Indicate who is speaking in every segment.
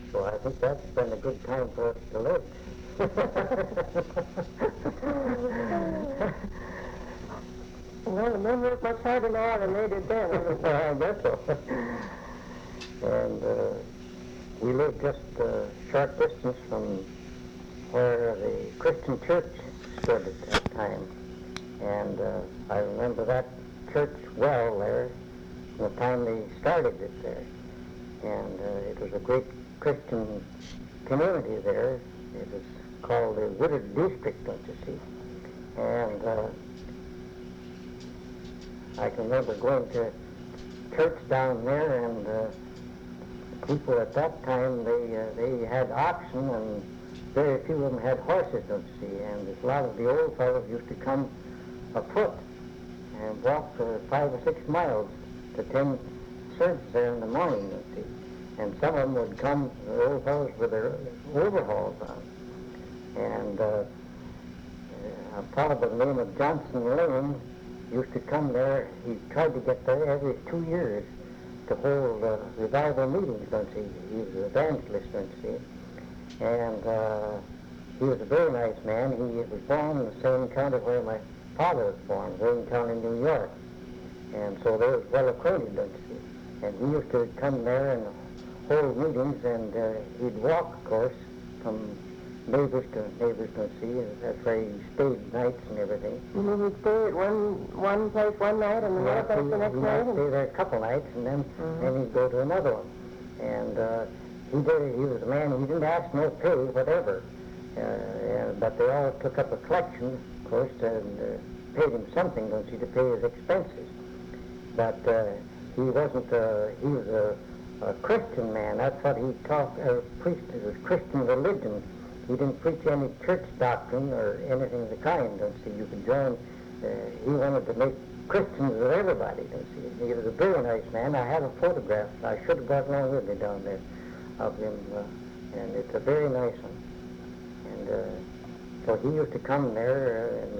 Speaker 1: So I think that's been a good time for us to live.
Speaker 2: Well, the men work much harder now than they did then.
Speaker 1: I guess so. And we lived just a short distance from where the Christian church stood at that time. And I remember that church well there, from the time they started it there. And it was a great Christian community there. It was called the Woodard District, don't you see? And I can remember going to church down there, and people at that time, they had oxen, and very few of them had horses, don't you see? And a lot of the old fellows used to come afoot and walk for 5 or 6 miles to attend service there in the morning, you see. And some of them would come, the old fellows, with their overalls on. And a fellow by the name of Johnson Lane used to come there. He tried to get there every 2 years to hold revival meetings, don't you see. He was an evangelist, don't you see. And he was a very nice man. He was born in the same county where my father was born, Wayne County, New York. And so they was well acquainted, don't you see. And he used to come there and hold meetings, and he'd walk, of course, from neighbors to neighbors, don't you see. That's where he stayed nights and everything.
Speaker 2: Mm-hmm. He'd stay at one place one night and another place the next night?
Speaker 1: He'd stay there a couple nights, and then he'd go to another one. And he was a man, he didn't ask no pay, whatever. But they all took up a collection, of course, and paid him something, don't you, to pay his expenses. But he wasn't, he was a Christian man. That's what he taught, preached. It was Christian religion. He didn't preach any church doctrine or anything of the kind, don't you see. You could join, he wanted to make Christians of everybody, don't you see. He was a very nice man. I have a photograph. I should have brought along with me down there of him, and it's a very nice one. And so he used to come there, and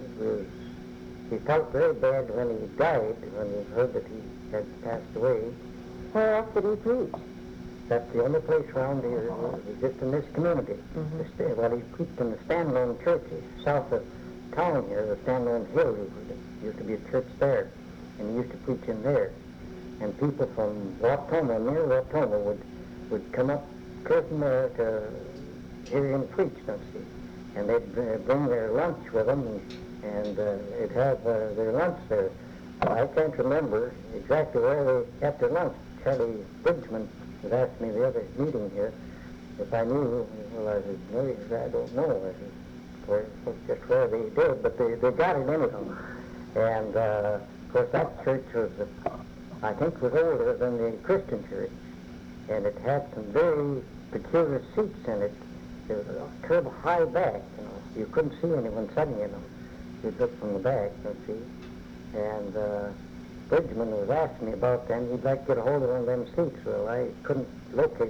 Speaker 1: he felt very bad when he died, when he heard that he had passed away.
Speaker 2: Where else did he preach?
Speaker 1: That's the only place around here, just in this community. Well, he preached in the Standalone Church south of town here, the Standalone Hill. There used to be a church there, and he used to preach in there. And people from Wautoma, near Wautoma, would come up from there to hear him preach, don't you see. And they'd bring their lunch with them, and they'd have their lunch there. I can't remember exactly where they got their lunch. Charlie Bridgman had asked me the other meeting here if I knew. Well, I said, no, I don't know. I said, just where they did, but they got it anyhow. And, of course, that church was, I think, was older than the Christian church. And it had some very peculiar seats in it. There was a terrible high back, you know. You couldn't see anyone sitting in them. You'd look from the back, don't see. And Bridgman was asking me about them. He'd like to get a hold of one of them seats. Well, I couldn't locate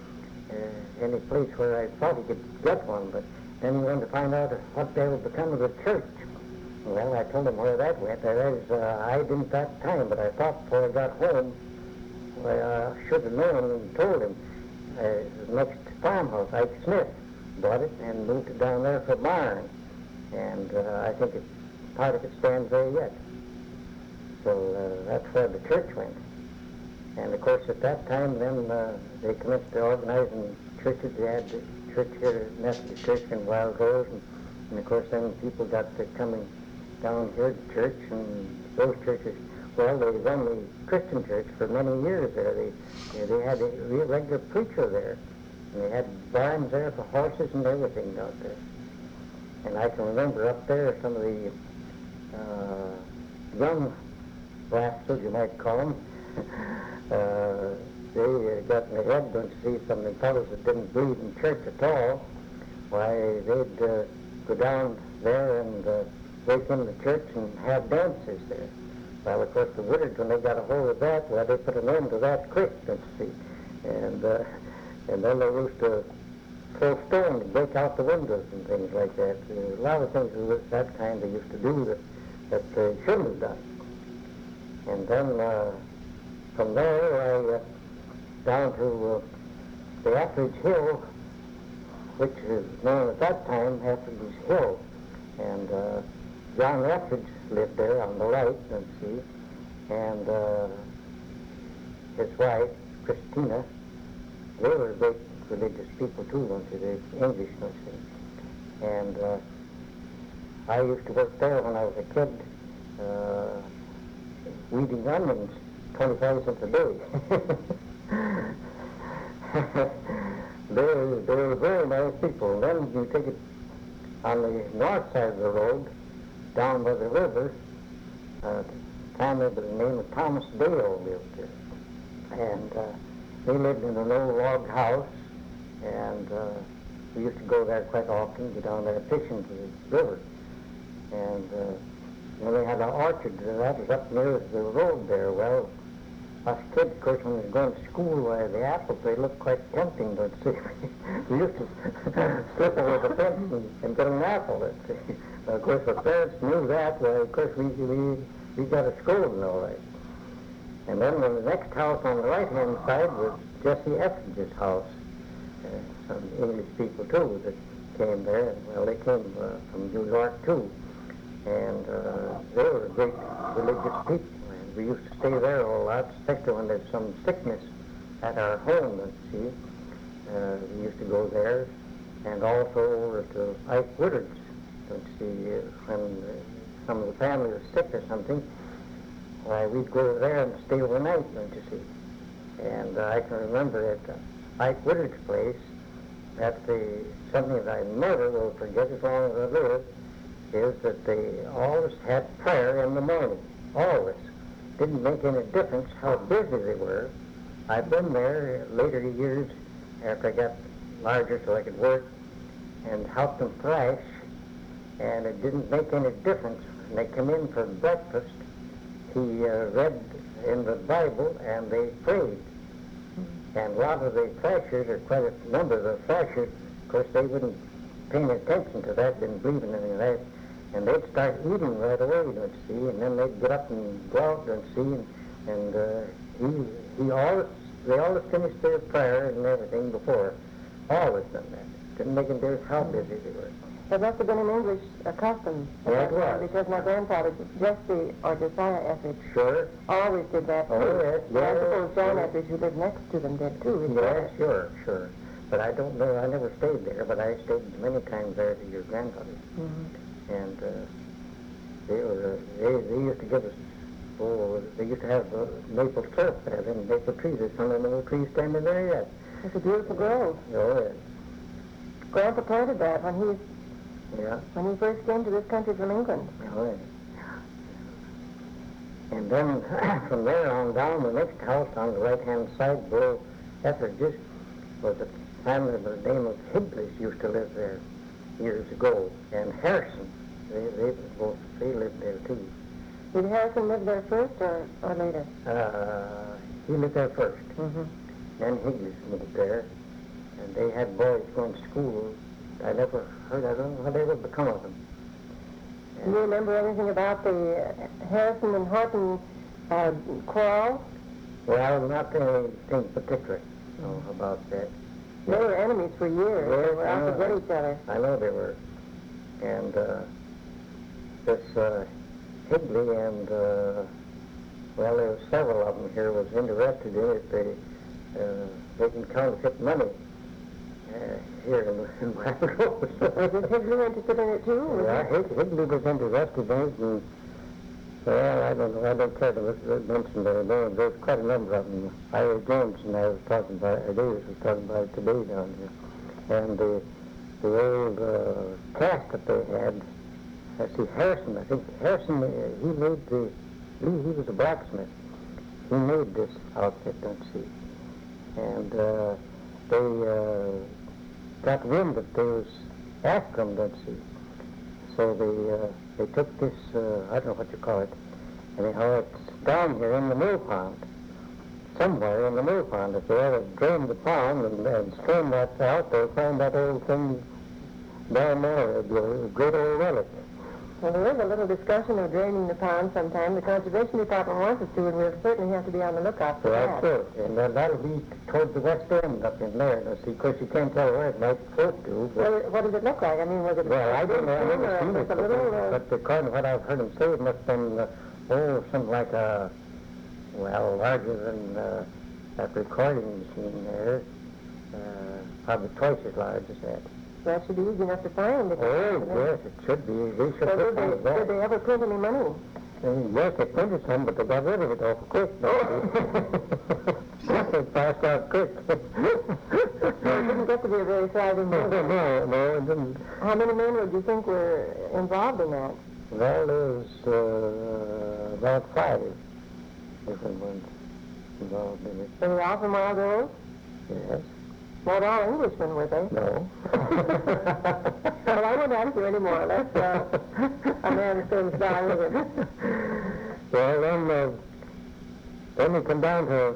Speaker 1: any place where I thought he could get one, but then he wanted to find out what they would become of the church. Well, I told him where that went. I didn't that time, but I thought before I got home, well, I should have known and told him. The next farmhouse, Ike Smith, bought it and moved it down there for barn. And I think part of it stands there yet. So that's where the church went. And of course at that time then they commenced to organizing churches. They had the church here, Methodist Church in Wild Rose, and of course then people got to coming down here to church, and those churches, well, they run the Christian church for many years there. They had a real regular preacher there, and they had barns there for horses and everything out there. And I can remember up there some of the young rascals, you might call them, they got in the head, don't you see, some of the fellows that didn't believe in church at all. Why, they'd go down there and break into the church and have dances there. Well, of course, the Woodards, when they got a hold of that, well, they put an end to that quick, don't you see. And then they used to throw stones to break out the windows and things like that. A lot of things of that kind they used to do that they shouldn't have done. And then from there, I down to the Etheridge Hill, which is known at that time Etheridge Hill. And John Etheridge lived there on the right, let's see, and his wife, Christina, they were great religious people too, don't you? They're English, don't you? And I used to work there when I was a kid, weeding onions, 25 cents a day. They were very nice people. And then you take it on the north side of the road, down by the river, a family by the name of Thomas Dale lived there. And they lived in an old log house, and we used to go there quite often, go down there fishing to the river. And they had an orchard that was up near the road there. Well, us kids, of course, when we were going to school, the apples, they looked quite tempting, don't you see? We used to slip over the fence and get an apple, let's see. Of course, our parents knew that. Well, of course, we got a scolding all right. And then the next house on the right-hand side was Jesse Etheridge's house. Some English people, too, that came there. Well, they came from New York, too. And they were great religious people. And we used to stay there a lot, especially when there's some sickness at our home, let's see. We used to go there. And also over to Ike Woodard's, let's see, when some of the family was sick or something. Why, we'd go there and stay overnight, don't you see? And I can remember at Ike Woodard's place, something that I never will forget as long as I live, is that they always had prayer in the morning, always. Didn't make any difference how busy they were. I've been there later years after I got larger so I could work and help them thrash, and it didn't make any difference. When they come in for breakfast, he read in the Bible and they prayed. And a lot of the thrashers, or quite a number of the thrashers, of course, they wouldn't pay any attention to that, didn't believe in any of that. And they'd start eating right away, don't you see, and then they'd get up and go out, don't you see, and they always finished their prayer and everything before. Always done that. Didn't make any difference how busy they were.
Speaker 2: It must have been an English custom.
Speaker 1: Yeah, it was.
Speaker 2: Because my grandfather, Jesse or Josiah Etheridge,
Speaker 1: Sure.
Speaker 2: always did that too.
Speaker 1: Oh, yes,
Speaker 2: And I suppose John
Speaker 1: sure.
Speaker 2: Etheridge, who lived next to them, did too. his
Speaker 1: Yeah,
Speaker 2: brother.
Speaker 1: sure. But I don't know, I never stayed there, but I stayed many times there to your grandfather's.
Speaker 2: Mm-hmm.
Speaker 1: And they used to give us, they used to have maple syrup there, then maple trees. There's some of the maple trees standing there yet.
Speaker 2: It's a beautiful grove.
Speaker 1: Oh, yes.
Speaker 2: Grandpa planted that when
Speaker 1: Yeah.
Speaker 2: he first came to this country from England.
Speaker 1: Oh, yes. And then from there on down, the next house on the right-hand side below Etheridge's was a family by the name of Higleys used to live there years ago. And Harrison, they lived there too.
Speaker 2: Did Harrison live there first or later?
Speaker 1: He lived there first.
Speaker 2: Mm-hmm.
Speaker 1: Then Higleys moved there, and they had boys going to school. I never heard, I don't know what ever become of them.
Speaker 2: Do you remember anything about the Harrison and Horton quarrel?
Speaker 1: Well, not anything particular about that.
Speaker 2: They were enemies for years.
Speaker 1: Yes,
Speaker 2: They were out to get each other.
Speaker 1: I know they were. And this Higley and, well, there were several of them here was interested in it. They can counterfeit money here in Black Rose.
Speaker 2: Was Higley interested in it too?
Speaker 1: Yeah, Higley was interested in it, and well, I don't know, I don't care to mention their names. There's quite a number of them. Ira James and I was talking about, Davis was talking about it today down here. And the old cast that they had, I see Harrison, I think Harrison, he was a blacksmith. He made this outfit, don't you see. And they got wind that they was after them, don't you see. So they took this, I don't know what you call it, anyhow, it's down here in the mill pond, somewhere in the mill pond. If they ever drained the pond and streamed that out, they'll find that old thing down there. It'd be a great old relic.
Speaker 2: Well, there is a little discussion of draining the pond sometime. The Conservation Department wants us to, and we'll certainly have to be on the lookout for
Speaker 1: Well,
Speaker 2: that.
Speaker 1: sure. And that'll be towards the west end up in there. Now, see, of course, you can't tell where it might float to. But,
Speaker 2: Well, what does it look like? I mean, was it
Speaker 1: well, I don't know. I've
Speaker 2: or
Speaker 1: never seen it.
Speaker 2: just a little...
Speaker 1: But according to what I've heard him say, it must have been, something like a, well, larger than that recording machine there. Probably twice as large as that.
Speaker 2: That should be easy enough to find.
Speaker 1: Oh, yes, it should be. They should
Speaker 2: Well,
Speaker 1: put one of
Speaker 2: did
Speaker 1: that.
Speaker 2: they ever print any money?
Speaker 1: Yes, they printed some, but they got rid of it awful quick. It passed out quick.
Speaker 2: Well, it didn't get to be a very thriving
Speaker 1: No,
Speaker 2: business.
Speaker 1: no, it didn't.
Speaker 2: How many men would you think were involved in that?
Speaker 1: Well, there's about 5 different ones involved in it.
Speaker 2: Were they all from Wild Rose?
Speaker 1: Yes.
Speaker 2: Not all Englishmen, were they?
Speaker 1: No.
Speaker 2: Well, I won't ask you anymore. Let's, a man spends down with it.
Speaker 1: Well, then we come down to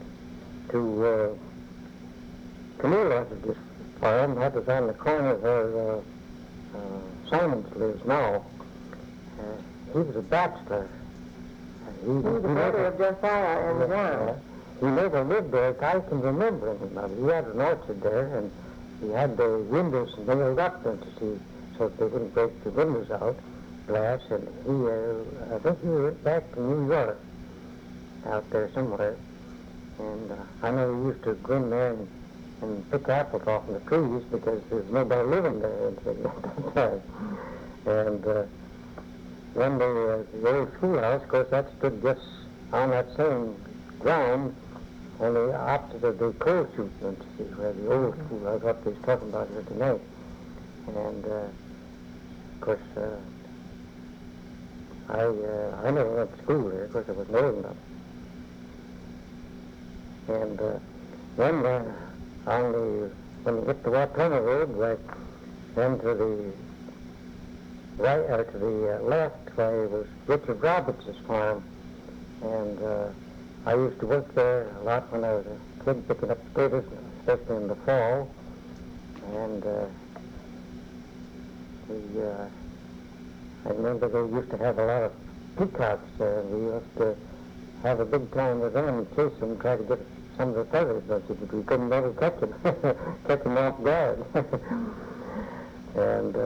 Speaker 1: Camilla, this farm. That was on the corner where Simons lives now. He was a bachelor.
Speaker 2: He was the brother of Josiah and John.
Speaker 1: He never lived there. I can remember him. He had an orchard there, and he had the windows nailed up, don't you see, so that they wouldn't break the windows out, glass. And I think he went back to New York, out there somewhere. And I know he used to go in there and pick apples off the trees because there's nobody living there at that time. And when the old schoolhouse, of course, that stood just on that same ground, on the opposite of the coal chute, don't you see, where the old schoolhouse, what they're talking about here tonight. And of course, I never went to school there, of course I wasn't old enough. And then when you get to Watona Road, right, then to the right, to the left, where was Richard Roberts' farm. And I used to work there a lot when I was a kid, picking up potatoes, especially in the fall. And I remember they used to have a lot of peacocks there, and we used to have a big time with them and chase them, try to get some of the feathers, don't you, but we couldn't never catch them, catch them off guard. And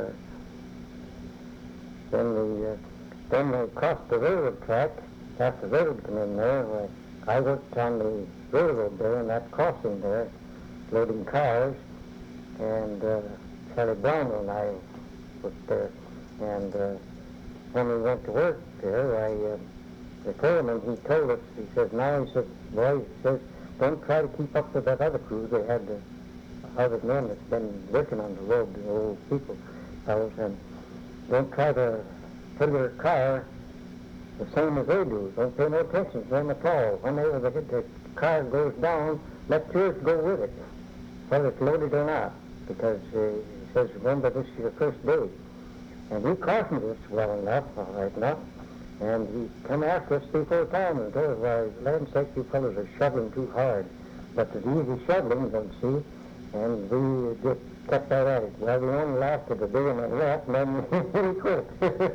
Speaker 1: then they crossed the railroad track, after the railroad came in there. I worked on the railroad there, in that crossing there, loading cars, and Charlie Brownell and I worked there. And when we went to work there, the foreman, he told us, he says, boy, he says, don't try to keep up with that other crew. They had the other men that's been working on the road, the old people, fellows, and don't try to fill your car the same as they do. Don't pay no attention to them at all. Whenever the car goes down, let yours go with it, whether it's loaded or not, because he says, remember, this is your first day. And he cautioned us well enough, all right enough, and he come after us 3-4 times and told us, why, land sakes, you fellows are shoveling too hard. But it's easy shoveling, don't you see? And we just kept that at it. Well, we only lasted a day and a half, and then we quit.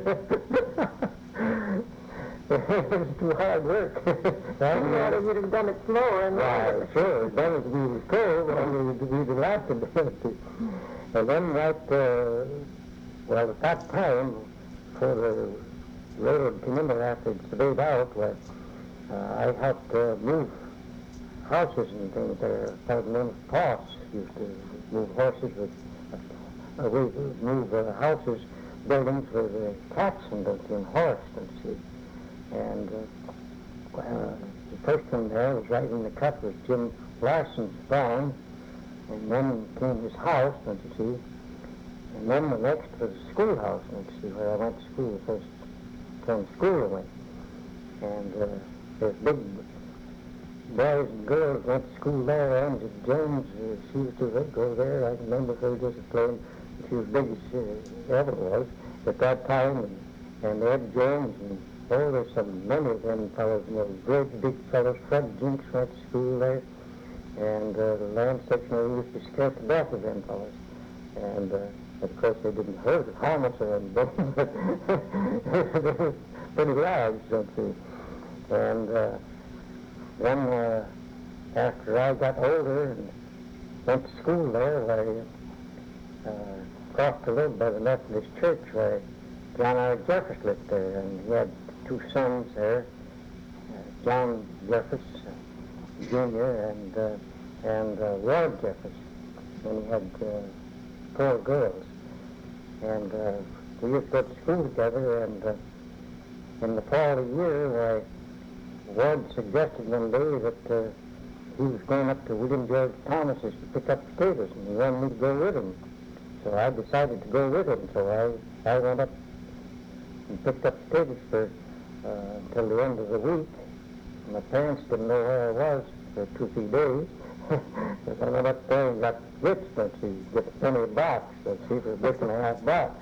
Speaker 1: It was too hard work.
Speaker 2: Well, you'd have done it slower and
Speaker 1: right, sure. That was we were told, and we'd lasted. And then at that time, before the railroad came in there after it surveyed out, I helped move houses and things there. That was known as toss. Used to move horses with, move houses, buildings with cats and horse, don't you see. And the first one there was right in the cut was Jim Larson's barn, and then came his house, don't you see. And then the next was the schoolhouse, don't you see, where I went to school, first from school I went. And there's big boys and girls went to school there. Angie Jones, she used to go there. I remember her just playing. She was big as she ever was at that time. And Ed Jones, and there's some many of them fellows, great big fellows. Fred Jinks went to school there. And the land section, we used to scare to death of them fellows. And But of course, they didn't hurt harm us or anything, but they were pretty large, don't you? And then after I got older and went to school there, I crossed the road by the Methodist Church where John R. Jeffers lived there, and he had two sons there, John Jeffers Jr. and Ward Jeffers, and he had 4 girls. And we used to go to school together, and in the fall of the year, Ward suggested one day that he was going up to William George Thomas's to pick up potatoes, and he wanted me to go with him. So I decided to go with him, so I went up and picked up potatoes for until the end of the week. My parents didn't know where I was for 2-3 days. Because I went up there and got rich, don't you? Get a penny a box, don't you, for a brick and a half box.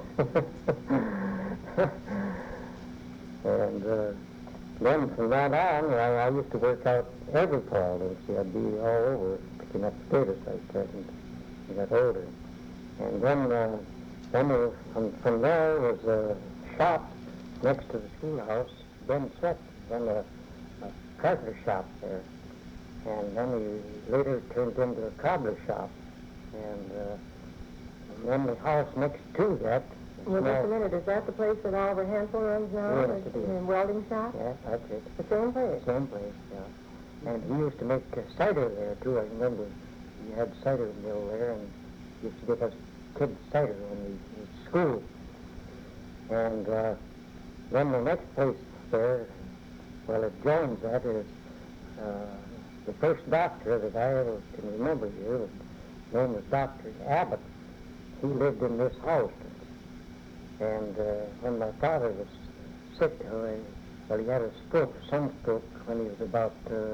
Speaker 1: And then from that on, I used to work out every fall, don't you? I'd be all over picking up potatoes like that, and I got older. And then from there was a shop next to the schoolhouse, Ben Sweat, then a carpenter shop there. And then he later turned into a cobbler shop. And then the house next to that.
Speaker 2: Well, just a minute. Is that the place that Oliver Hansel runs now?
Speaker 1: Yes, it is.
Speaker 2: The welding shop?
Speaker 1: Yeah, that's it.
Speaker 2: The same place?
Speaker 1: Same place, yeah. And he used to make cider there, too. I remember he had cider mill there, and he used to give us kids cider when we were at school. And then the next place there, well, it joins that, is the first doctor that I ever can remember here, his name was Dr. Abbott. He lived in this house. And when my father was sick, well, he had a stroke, a sunstroke, when he was about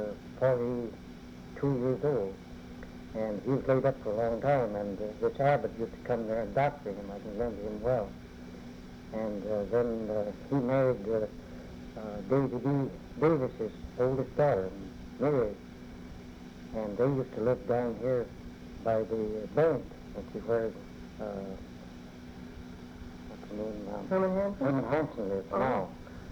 Speaker 1: 42 years old. And he was laid up for a long time, and this Abbott used to come there and doctor him. I can remember him well. And then he married Davy D. Davis's oldest daughter, Mary. And they used to live down here by the bank, which is where, what's the name now?
Speaker 2: Herman Hansen?
Speaker 1: Herman Hansen lives now.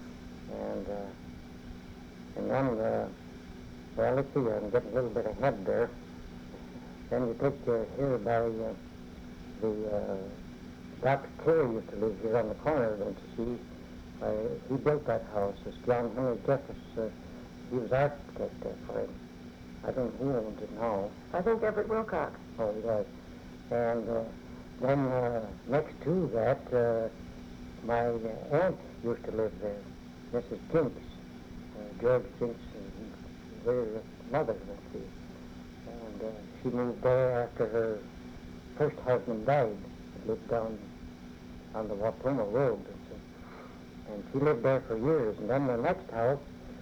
Speaker 1: And then, well, let's see, I'm getting a little bit ahead there. Then you take here by the Dr. Terry used to live here on the corner, don't you see? He built that house. It's John Henry Jeffers. He was architect there for him. I don't know who owns it now.
Speaker 2: I think Everett Wilcox.
Speaker 1: Oh, he does. And then next to that, my aunt used to live there, Mrs. Jinks, George Jinks, their mother, let's see. And she moved there after her first husband died. She lived down on the Wapuma Road. And she lived there for years. And then the next house,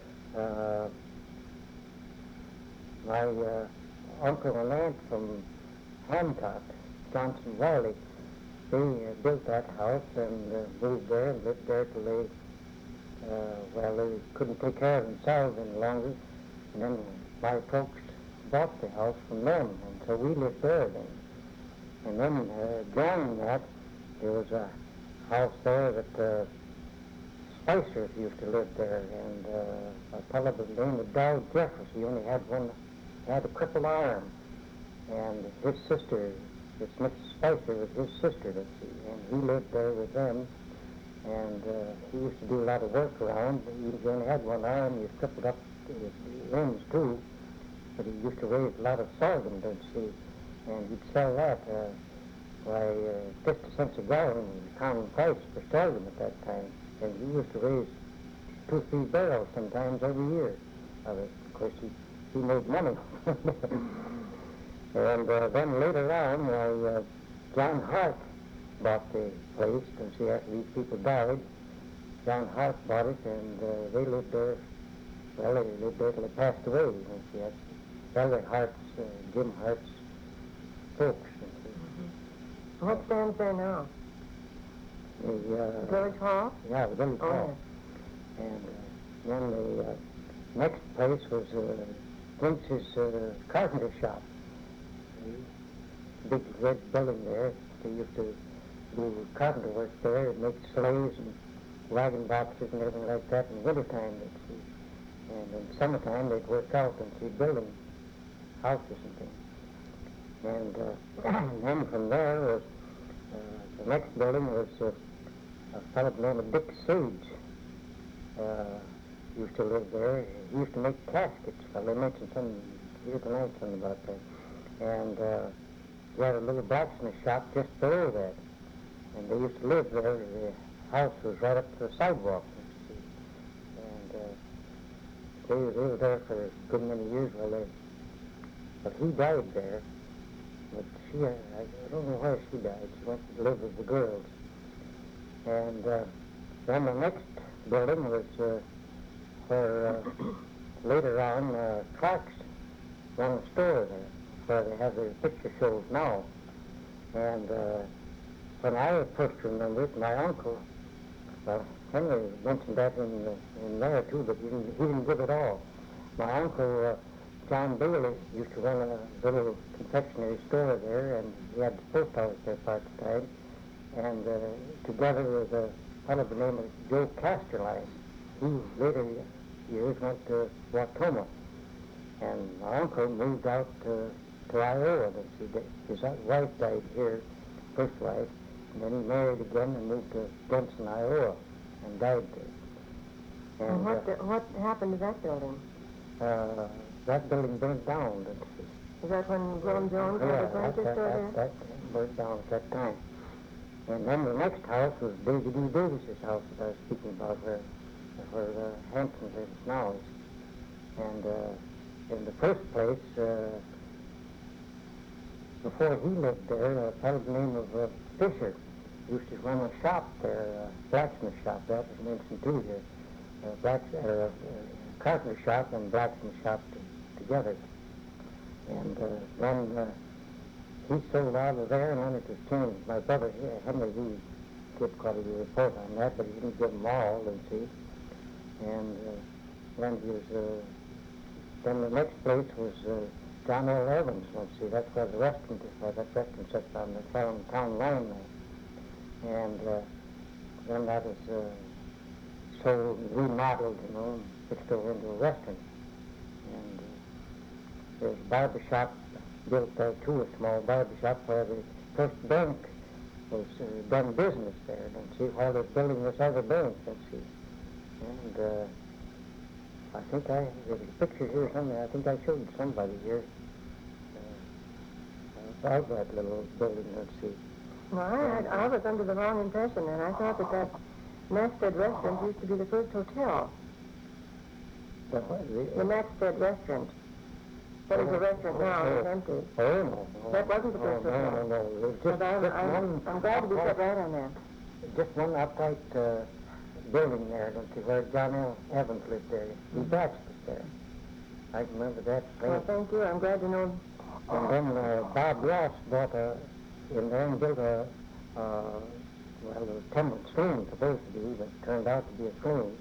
Speaker 1: my uncle and aunt from Hancock, Johnson Wiley, they built that house and moved there and lived there till they, well, they couldn't take care of themselves any longer. And then my folks bought the house from them, and so we lived there then. And then joining that, there was a house there that Spicer used to live there, and a fellow by the name of Dow Jeffers. He only had had a crippled arm, and his sister, this Mrs. Spicer was his sister, let's see, and he lived there with them, and he used to do a lot of work around. He only had one arm. He was crippled up to his limbs too, but he used to raise a lot of sorghum, don't you see, and he'd sell that by 50 cents a gallon, common price for sorghum at that time. And he used to raise 2-3 barrels sometimes every year of it. Of course, he made money. And then later on, John Hart bought the place, and see, after these people died, John Hart bought it, and they lived there, well, they lived there till they passed away. And see, that's Elder Hart's, Jim Hart's folks.
Speaker 2: What stands there now?
Speaker 1: The
Speaker 2: Village Hall?
Speaker 1: Yeah, the village hall.
Speaker 2: Yeah.
Speaker 1: And then the next place was Glimpse's carpenter shop. Big red building there. They used to do carpenter work there. It makes sleighs and wagon boxes and everything like that in wintertime, they'd see. And in summertime, they'd work out and see building houses and things. And then from there was, the next building was a fellow named Dick Sage. Used to live there. He used to make caskets. Well, they mentioned some here tonight something about that. And he had a little blacksmith shop just below that. And they used to live there. The house was right up to the sidewalk. And they were there for a good many years. But he died there. But she, I don't know where she died. She went to live with the girls. And then the next building was where later on Clark's run a store there, where they have their picture shows now. And when I first remember it, my uncle, well, Henry mentioned that in there too, but he didn't give it all. My uncle, John Bailey, used to run a little confectionery store there, and he had the post office there part of the time. And together with a fellow by the name of Joe Casterline, he later years went to Watoma. And my uncle moved out to Iowa. His wife died here, first wife, and then he married again and moved to Denson, Iowa, and died there.
Speaker 2: And what happened to that building?
Speaker 1: That building burned down.
Speaker 2: Is that when Gordon Jones had a furniture store there?
Speaker 1: That burned down at that time. And then the next house was David E. Davis's house that I was speaking about, where Hampton lives now. And in the first place, before he lived there, a fellow by the name of Fisher used to run a shop there, a blacksmith shop. That was mentioned too here. Carpenter shop and blacksmith shop together. And then he sold out of there, and then it was changed. My brother, Henry, he gave quite a report on that, but he didn't give them all, let's see. And then he was, then the next place was John L. Evans, let's see. That's where the restaurant is, where that restaurant sits on the town line there. And then that was sold and remodeled, you know, and fixed over into a restaurant. And there was a barber shop built there too, a small barber shop where the first bank was done business there. Don't see, while they're building this other bank, let's see. And I think there's a picture here somewhere. I think I showed somebody here about that little building, let's see.
Speaker 2: Well, I was under the wrong impression, and I thought that Maxted Restaurant used to be the first hotel. The Maxted Restaurant. That is a restaurant now, it's empty.
Speaker 1: Oh, no.
Speaker 2: That wasn't the first hotel.
Speaker 1: No. It was just one.
Speaker 2: I'm glad to be put right on that.
Speaker 1: Just one upright building there, don't you, where John L. Evans lived there. He bachelor there. I remember that.
Speaker 2: Well, thank you. I'm glad to know.
Speaker 1: And then Bob Ross bought in there and built a timbered saloon, supposed to be, but turned out to be a saloon.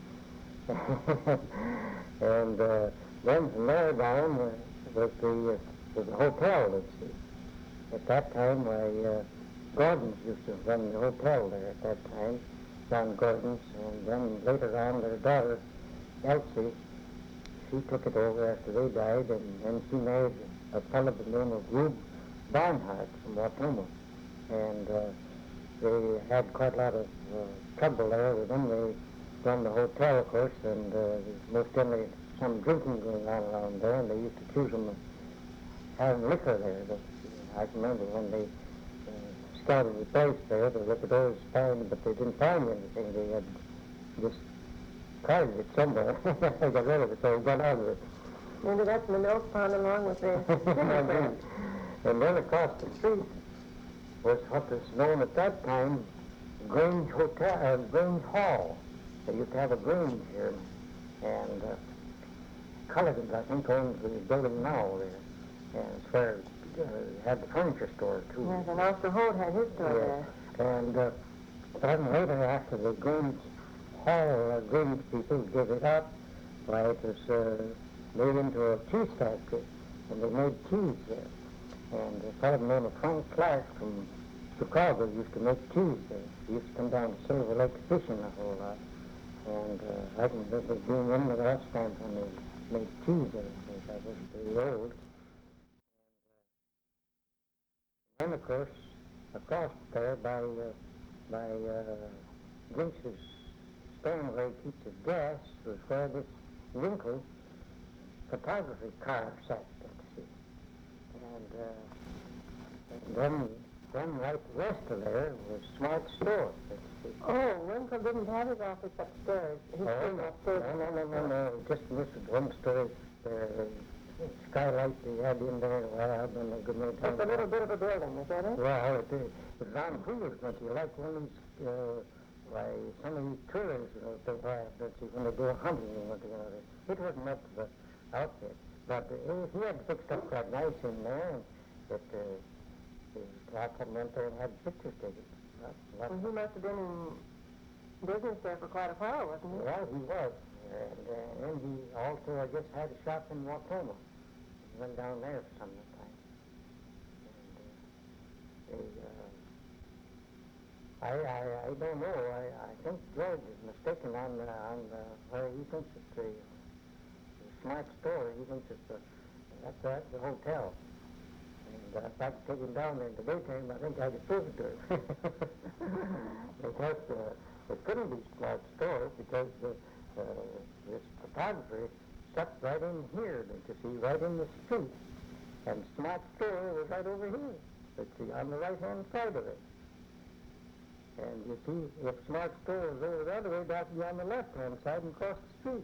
Speaker 1: And then from there down was the hotel, let's see. At that time, Gordons used to run the hotel there at that time, John Gordon's, and then later on their daughter, Elsie, she took it over after they died, and then she married a fellow by the name of Rube Barnhart from Watoma. And they had quite a lot of trouble there with them. They run the hotel, of course, and most generally some drinking going on around there, and they used to accuse them of having liquor there. But I remember when they started the place there, the liquor doors found, but they didn't find anything. They had just carried it somewhere. They got rid of it, so they got out of it.
Speaker 2: Maybe that's in the milk pond along with the cigarette.
Speaker 1: And then across the street was what was known at that time Grange Hotel, Grange Hall. They used to have a Grange here, and Culligan's, I think, owns the building now there, and it's where it had the furniture store too.
Speaker 2: Yes, and Oscar Holt had his store there.
Speaker 1: And then later, after the Grange Hall, Grange people gave it up, why it was made into a cheese factory, and they made cheese there. And a fellow named Frank Clark from Chicago used to make cheese there. He used to come down to Silver Lake fishing a whole lot. And I can remember being in the restaurant when they made cheese there, since I was pretty old. And of course, across there by Ginch's stand where he keeps his gas was where this Winkle photography car sat, let's see. And then right west of there was Smart Store, let's see.
Speaker 2: Oh, Winkle didn't have his office upstairs. He came upstairs.
Speaker 1: No. Just this is one story. Skylight they had in there. Well, I've been a good many times.
Speaker 2: It's a little bit of a building, is that it?
Speaker 1: Well, it is. It's on wheels, don't you? Like one of these, why, some of these tourists, they have, don't you, when they go hunting and what, it wasn't up to the outfit. But he had fixed up quite nice in there, and that I went there and had pictures taken.
Speaker 2: Well, he must have been in business there for quite a while, wasn't he?
Speaker 1: Well, he was. And he also, I guess, had a shop in Wautoma. He went down there for some time. And I don't know. I think George is mistaken on where he thinks it's the Smart Store. He thinks it's that's the hotel. And if I could take him down there in the daytime, I think I could prove it to him. Because it couldn't be Smart Store because this photographer stuck right in here, don't you see, right in the street. And Smart Store was right over here, let's see, on the right-hand side of it. And you see, if Smart Store was over the other way, that would be on the left-hand side and across the street.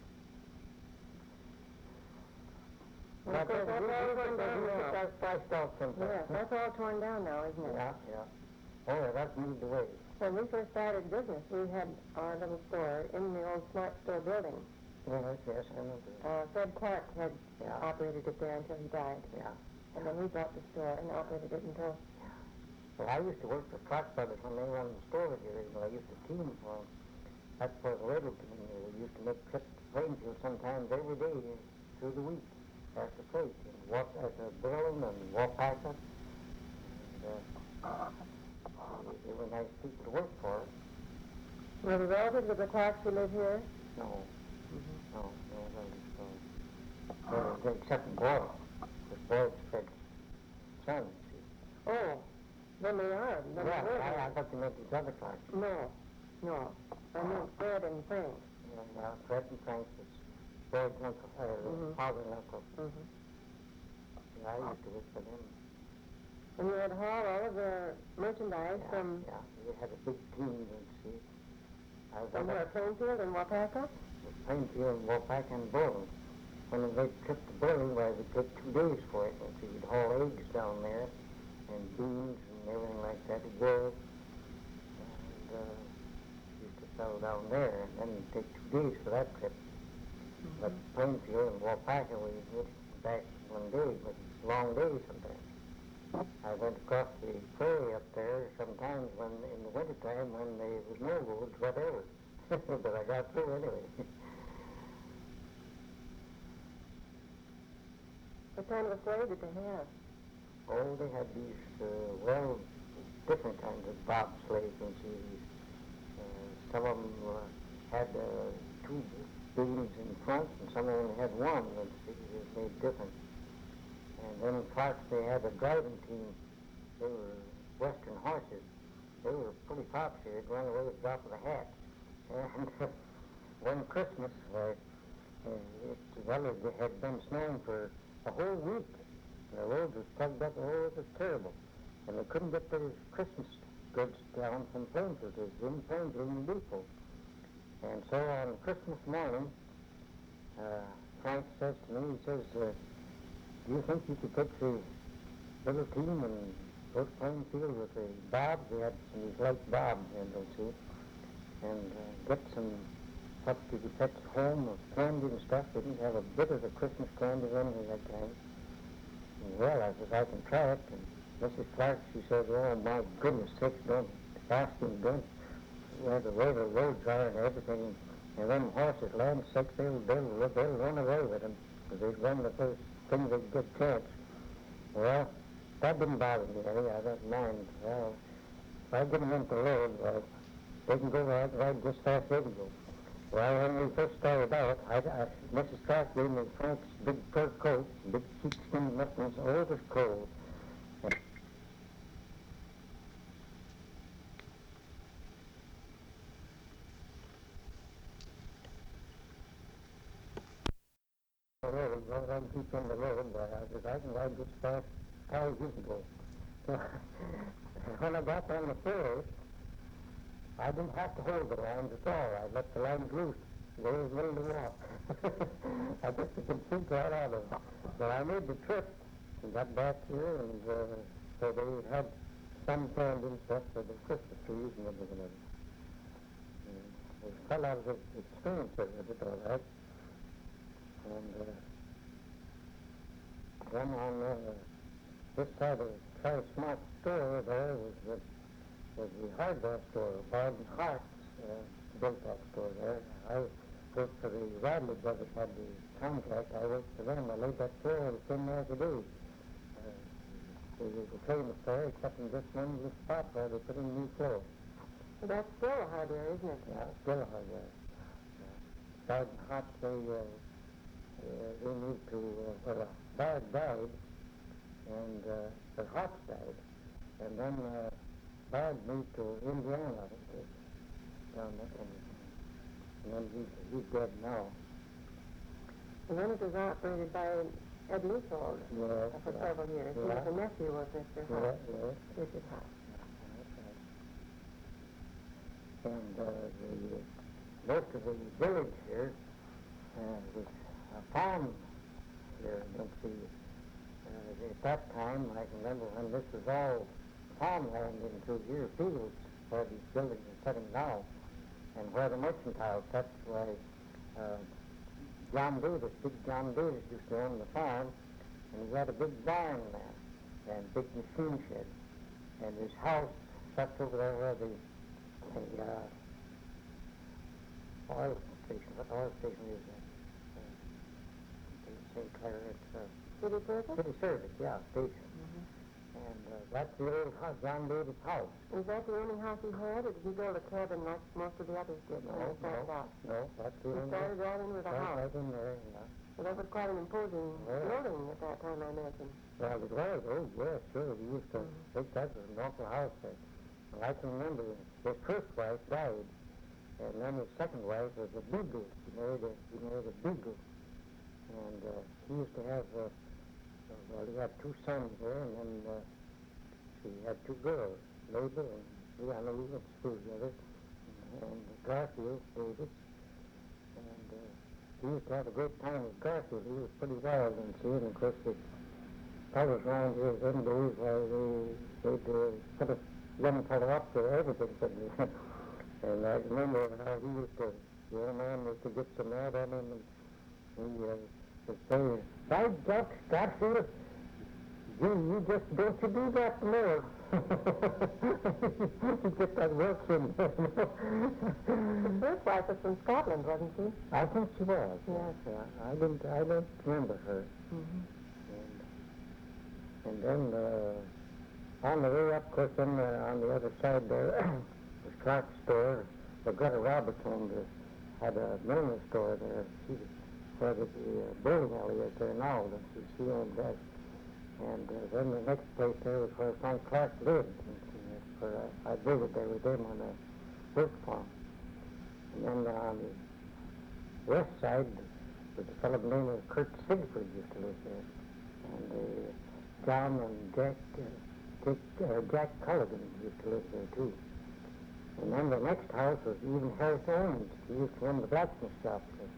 Speaker 2: Well, of course, that's all torn down now.
Speaker 1: That's spiced out sometimes.
Speaker 2: Yeah, that's all torn down now, isn't it?
Speaker 1: Yeah. Oh, yeah, that's moved away.
Speaker 2: When we first started business, we had our little store in the old Smart Store building.
Speaker 1: Yes, I know that.
Speaker 2: Fred Clark had operated it there until he died.
Speaker 1: Yeah.
Speaker 2: And then we bought the store and operated it until...
Speaker 1: Well, I used to work for Clark Brothers when they run the store here. I used to team for them. That's where the labor team here. We used to make trips to Plainfield sometimes every day through the week after freight. And walk at Berlin and Waupaca. And they were nice people to work for.
Speaker 2: Were the relatives of the Clarks who live here?
Speaker 1: No. No, except Boyle. Because Boyle's Fred's son.
Speaker 2: Oh, then they are. Then
Speaker 1: Yeah, I thought you meant these other Clarks.
Speaker 2: No. I mean Fred and Frank.
Speaker 1: Yeah, Fred and Frank was Boyd's uncle, father and uncle. Yeah, I used to work for them.
Speaker 2: And you had hauled all of the merchandise from...
Speaker 1: Yeah, we had a big team, you see.
Speaker 2: From where, Plainfield and Waupaca?
Speaker 1: Plainfield, Waupaca, and Bowling. When we made a trip to Bowling, well, it would take 2 days for it. And so you'd haul eggs down there, and beans and everything like that to go. And used to sell down there, and then it'd take 2 days for that trip. But Plainfield and Waupaca, we did back 1 day, but it's a long day sometimes. I went across the prairie up there sometimes when in the wintertime when there was no roads, whatever. But I got through anyway.
Speaker 2: What kind of a sleigh did they have?
Speaker 1: Oh, they had these, different kinds of bobsleighs and see. Some of them had 2 beams in front, and some of them had 1. Let's see, it made different. And then Clarks, they had a driving team. They were Western horses. They were pretty popular. They'd run away with the drop of a hat. And one Christmas, it had been snowing for a whole week. The roads were plugged up. Oh, it was terrible. And they couldn't get their Christmas goods down from Plainfield. It was in Plainfield in the depot. And so on Christmas morning, Frank says to me, he says, do you think you could take the little team and go to Plainfield with the bobs? We had some of these light bobs, don't you? And get some stuff you could fetch home of candy and stuff. We didn't have a bit of the Christmas candy or anything that time. And well, I said, I can try it. And Mrs. Clark, she said, oh, my goodness sakes, don't ask him, don't. Where the way the roads are and everything. And them horses, land sakes, they'll run away with them. Because they'd run the first thing they'd get chance. Well, that didn't bother me any. I don't mind. Well, if I get them into the road, well, they can go right just fast they can go. Well, when we first started out, Mrs. Clark gave me Frank's big fur coat, big sheepskin mittens, oh, it was cold. The road, well, I can keep on the road, but I can ride just fast as you can go. When I got on the field, I didn't have to hold the lines at all. I let the lines loose. They was willing to walk. I guess you can think right out of it. But I made the trip and got back here, and so they had some planned and stuff for the Christmas trees and everything else. It was quite a lot of experience with it, all right. And then on this side of Charlie Smart's store there was the hardware store. Barton Hart's built that store there. I worked for the Radley Brothers, had the contract. I worked for them. I laid that floor and it's in there to do. It was a famous store, except in just one little spot where they put in new floor.
Speaker 2: Well, that's still a hardware, isn't it?
Speaker 1: Yeah, still a hardware. Barton Hart, they moved to, Bard died, and the Harts died. And then Bard moved to Indiana, I think, down there. And then he's dead now.
Speaker 2: And then it was operated by Ed Leopold for several years. He was a nephew of Mr. Hart. Richard Hart.
Speaker 1: And most of the village here was a farm here. Don't see. At that time, I can remember when this was all farmland into here, fields where these buildings are sitting now, and where the mercantile sits, where John Davis, big John Davis used to own the farm, and he had a big barn there, and big machine shed, and his house sat over there where the oil station, what oil station is that? St. Clair, it's
Speaker 2: City Service?
Speaker 1: City Service, yeah, station. And that's the old house, John Davis' house.
Speaker 2: Is that the only house he had, or did he build a cabin like most of the others did?
Speaker 1: No, that's the
Speaker 2: He
Speaker 1: only
Speaker 2: started right in with a house.
Speaker 1: Right in there, yeah.
Speaker 2: So that was quite an imposing building at that time, I imagine.
Speaker 1: Well, it was, oh, yes, sure. We used to think that was an awful house there. Well, I can remember his first wife died, and then his second wife was a beagle. He married a beagle. And he used to have, well, he had two sons there, and then she had two girls, Mabel and Leanna. We went to school together, and Garfield, Davis. And he used to have a great time with Garfield. He was pretty wild and see, and of course the fellows around here in them days, they'd put a young fellow up for everything, couldn't they? And I remember how he used to, the old man used to get so mad at him, and he would say, "By Garfield, you just don't you do that more." Get that work in.
Speaker 2: The first wife was from Scotland, wasn't she?
Speaker 1: I think she was.
Speaker 2: Yes.
Speaker 1: Yeah. I don't remember her. And then on the way up, of course, then on the other side there was Clark's store. Greta Roberts had a millinery store there. Where the bowling alley is there now. She owned that. And then the next place there was where Frank Clark lived. And I visited there with him on a work farm. And then on the west side, was a fellow named Kurt Sigford used to live there. And John and Jack Culligan used to live there too. And then the next house was even Harris Owens. He used to run the blacksmith shop there.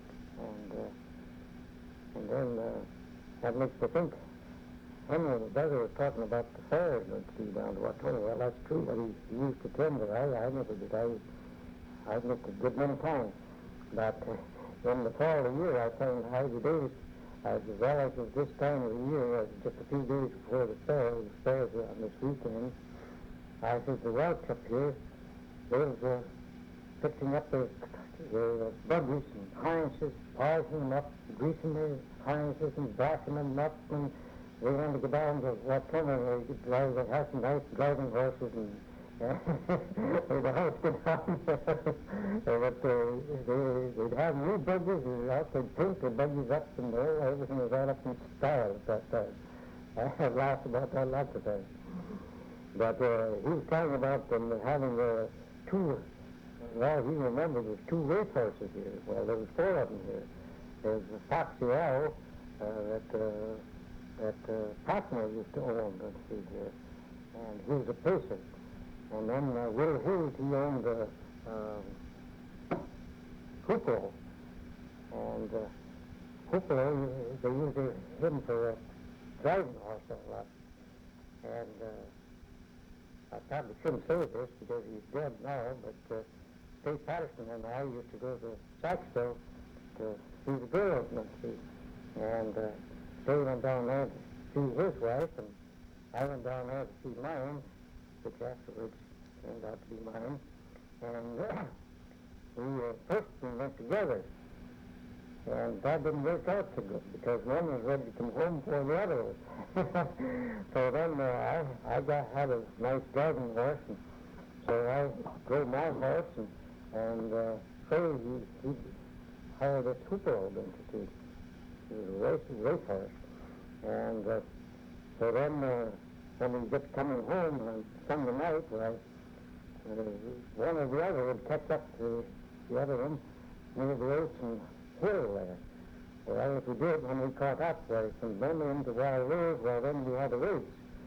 Speaker 1: And then that makes me think, Henry and his brother were talking about the fairs that see down to Watonga. Well, that's true, but he used to attend, but I never did. I missed a good many times. But in the fall of the year, I found Heidi Davis, as well as of this time of the year, just a few days before the fairs were on this weekend, I said, the Welch up here, they was fixing up their buggies and harnesses, polishing them up, greasing their harnesses and brushing them up, and we wanted to go down to Wautoma where you could drive, they have some nice driving horses and the house get down there. But they'd have new buggies and they'd paint the buggies up and everything was all up in style at that time. I have laughed about that lots of times. But he was talking about them having two, well, he remembered there's two racehorses here. Well, there was four of them here. There's the Foxy Owl that Patner used to own, let's see here. And he was a pacer. And then Will Hughes, he owned Hooper. And Hooper, they used him for a driving horse a lot. And I probably shouldn't say this because he's dead now, but State Patterson and I used to go to Saxville to see the girls, let's see. And they went down there to see his wife, and I went down there to see mine, which afterwards turned out to be mine. And we first went together. And that didn't work out so good because one was ready to come home before the other was. So then I had a nice driving horse, and so I drove my horse, and so he hired a Hooper old institute. He was a race horse. And so then when we get coming home on Sunday night, one or the other would catch up to the other one near the Ocean Hill there. Well, if we did, when we caught up, from Birmingham to Wild Rose, well, then we had a race.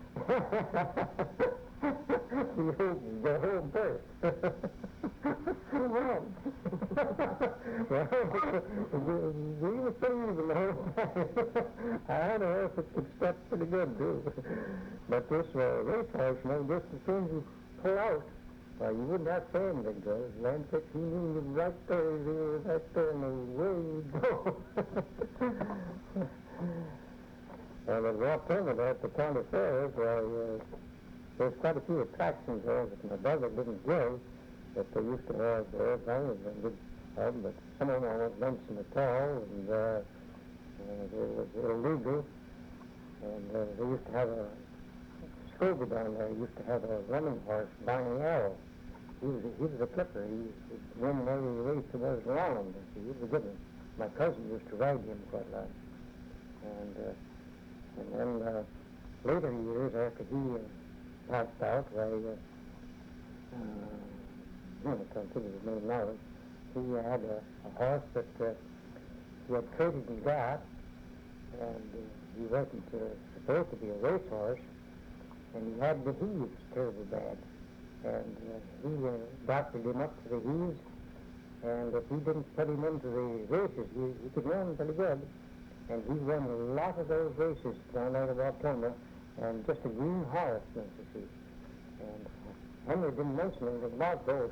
Speaker 1: The whole birth. Who won? Well, we were things the whole time. I had a horse that could step pretty good, too. But this race horse, just as soon as you pull out, well, you wouldn't have to say anything to us. Land 16, he was right there, and away you'd go. And at Wautoma, at the county fairs, there's quite a few attractions there that my brother didn't give, that they used to have there. But some of them I won't mention at all, and it was illegal. And they used to have Scobie down there used to have a running horse, Barney Arrow. He was a clipper. He would win every race there was around him. He was a good one. My cousin used to ride him quite a lot. And then later years, after he passed out, I can't think of his name now. He had a horse that he had traded and got, and he wasn't supposed to be a racehorse. And he had the heaves terribly bad. And he doctored him up to the heaves. And if he didn't put him into the races, he could run pretty good. And he won a lot of those races down there at Wautoma. And just a green horse, don't you see. And Henry didn't mention anything about those.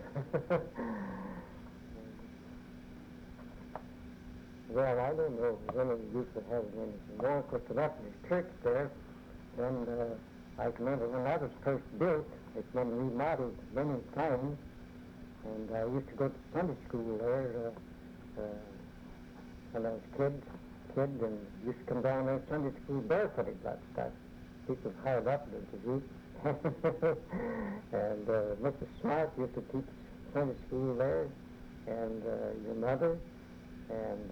Speaker 1: Well, I don't know if any use of having anything more, because the Methodist church there, and I can remember when that was first built, it's been remodeled many times, and I used to go to Sunday school there when I was a kid, and used to come down there Sunday school barefooted, that stuff. People hired up, don't you see? And Mrs. Smart used to teach Sunday school there, and your mother, and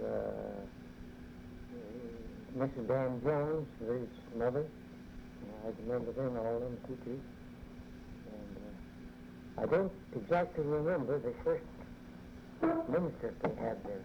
Speaker 1: Mrs. Dan Jones, his mother. I remember them, all them teachers. And I don't exactly remember the first minister they had there.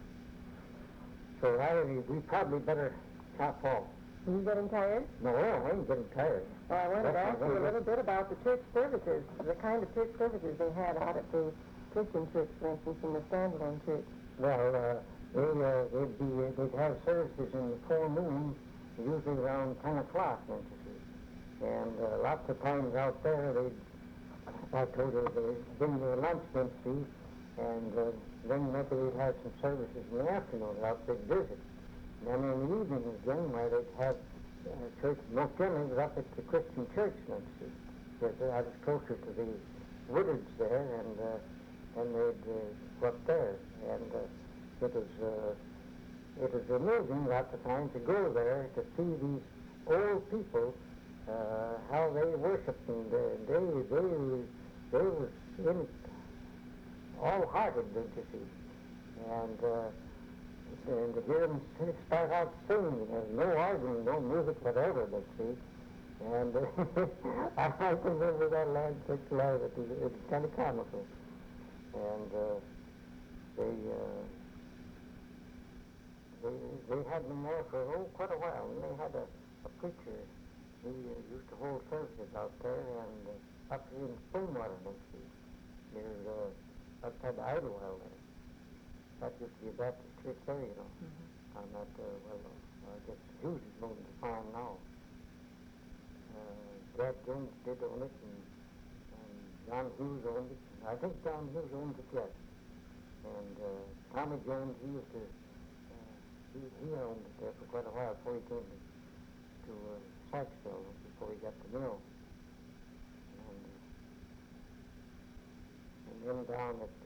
Speaker 1: So we probably better top off.
Speaker 2: Are you getting tired?
Speaker 1: No, I ain't getting tired.
Speaker 2: Well, I wanted to ask you a little bit about the church services, the kind of church services they had out at the Christian church, for instance, in the standalone church.
Speaker 1: Well, they'd have services in the full moon, usually around 10 o'clock, don't you see? And lots of times out there, I told her they'd bring their lunch, don't you see? And then maybe they'd have some services in the afternoon out they'd visit. And then in the evenings, again, they'd have church, most generally it was up at the Christian church, don't you see? Because I was closer to the Woodards there, and they'd go up there. And it was amusing lots of times to go there to see these old people, how they worshiped, and they was in it all-hearted, don't you see? And to hear them start out singing, there's no organ, no music whatever, don't you see? And I can remember that land such live. It was kind of comical. And they had them there for quite a while. And they had a preacher. He used to hold services out there and up here in Springwater, don't you see? Near outside the Idlewild there. That used to be a Baptist church there, you know. Mm-hmm. On that, I guess Hughes is going to farm now. Dad Jones did own it, and John Hughes owned it. I think John Hughes owns it yet. And Tommy Jones, he used to, he owned it there for quite a while before he came to Saxville, before he got the mill. And then down at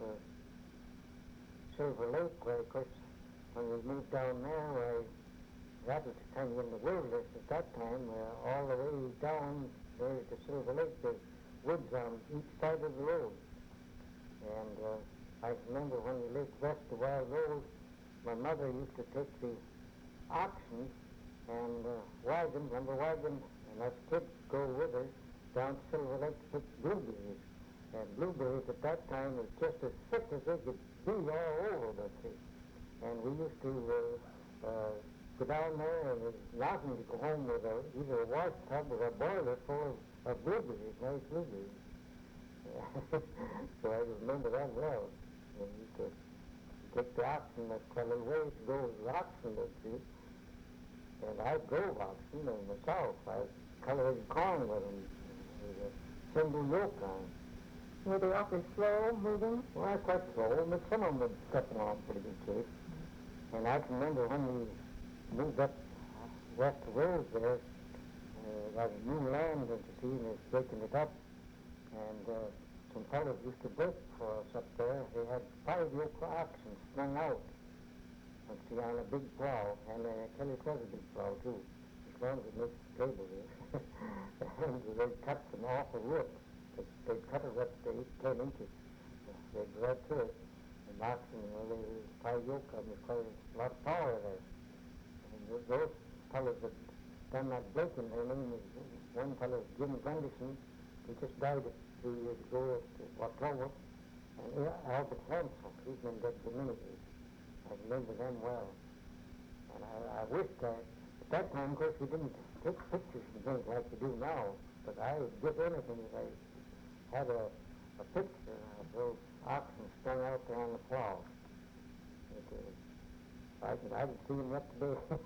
Speaker 1: Silver Lake, where, of course, when we moved down there, that was kind of in the wilderness at that time, all the way down there to Silver Lake, there's woods on each side of the road. And I remember when we lived west of Wild Rose, my mother used to take the oxen and wagons, and us kids go with her down to Silver Lake to pick blueberries. And blueberries at that time was just as thick as they could be all over the tree. And we used to go down there, and it was nothing to go home with either a wash tub or a boiler full of blueberries, nice blueberries. So I remember that well. And we used to take the oxen, that's quite a little ways to go with the oxen, don't you? And I drove oxen in the south. I colored corn with them, with a single yoke on.
Speaker 2: Were they awfully slow moving?
Speaker 1: Well, quite slow, but some of them would step along pretty good shape. And I can remember when we moved up west of Rose there, like new land, don't you see, and it's breaking it up. And some fellows used to break for us up there. They had 5 yoke oxen strung out, and see, on a big plow. And I tell you, it was a big plow, too, as long as it makes the table here. And they cut some awful wood. They cut it up to 8-10 inches. They'd go right through it. And oxen, you know, they 5 yoke of them, there's quite a lot of power there. And those fellows that done that breaking, their name is, one fellow, Jim Gunderson, he just died a few years ago at Waterloo, and Albert Hansel, he's been dead for many years. I remember them well. And I wished at that time, of course, we didn't take pictures and things like we do now, but I would give anything if I had a picture of those oxen strung out there on the plow. I can see them yet today.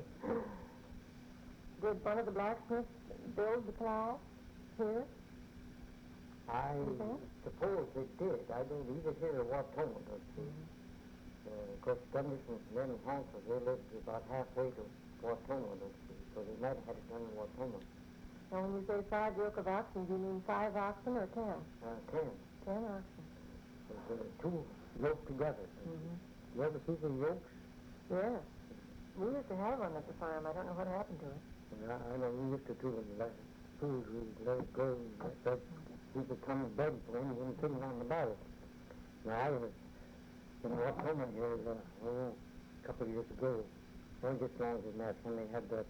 Speaker 2: Did one of the blacksmiths build the plow here?
Speaker 1: I suppose they did. I don't either here or Waterloo, don't you? Of course, Gunderson's men and Hansel, they lived about halfway to Waterloo, don't you? So they might have had it done in Waterloo.
Speaker 2: Now, when you say 5 yoke of oxen, do you mean 5 oxen or 10?
Speaker 1: 10.
Speaker 2: 10 oxen.
Speaker 1: So 2 yoked together.
Speaker 2: Mm-hmm.
Speaker 1: You ever see the yokes?
Speaker 2: Yes. We used to have one at the farm. I don't know what happened to it.
Speaker 1: I know we used to do it. Like food, we let it go. We could come to bed for him and put it on the bottle. Now, I was in Waterloo here a couple of years ago. Well, just long as that, when they had that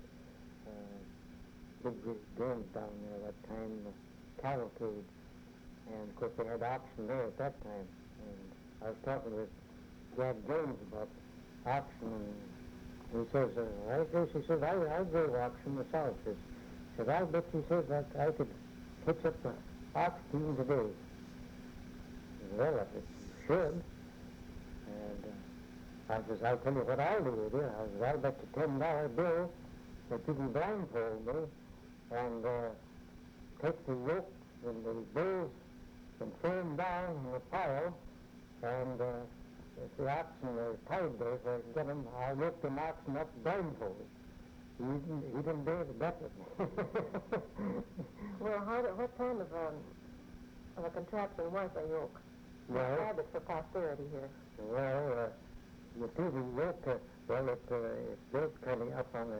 Speaker 1: big dams down there that time, the cavalcade. And, of course, they had oxen there at that time. And I was talking with Dad Jones about oxen, and he says, I guess, he says, I drove oxen myself. He says, I bet, he says, that I could hitch up the ox team today. Well, I said, you should. And I says, I'll tell you what I'll do with you. I says, I'll bet you $10 bill that you can blindfold me and take the yoke and the bulls and throw them down in a pile, and if the oxen are tied there, so I can get them, I'll lift them oxen up blindfolded. He didn't dare to bet with me.
Speaker 2: Well, what kind of a contraption was a yoke?
Speaker 1: Well,
Speaker 2: I have it for posterity here.
Speaker 1: Well, you see the yoke, it's built kind of up on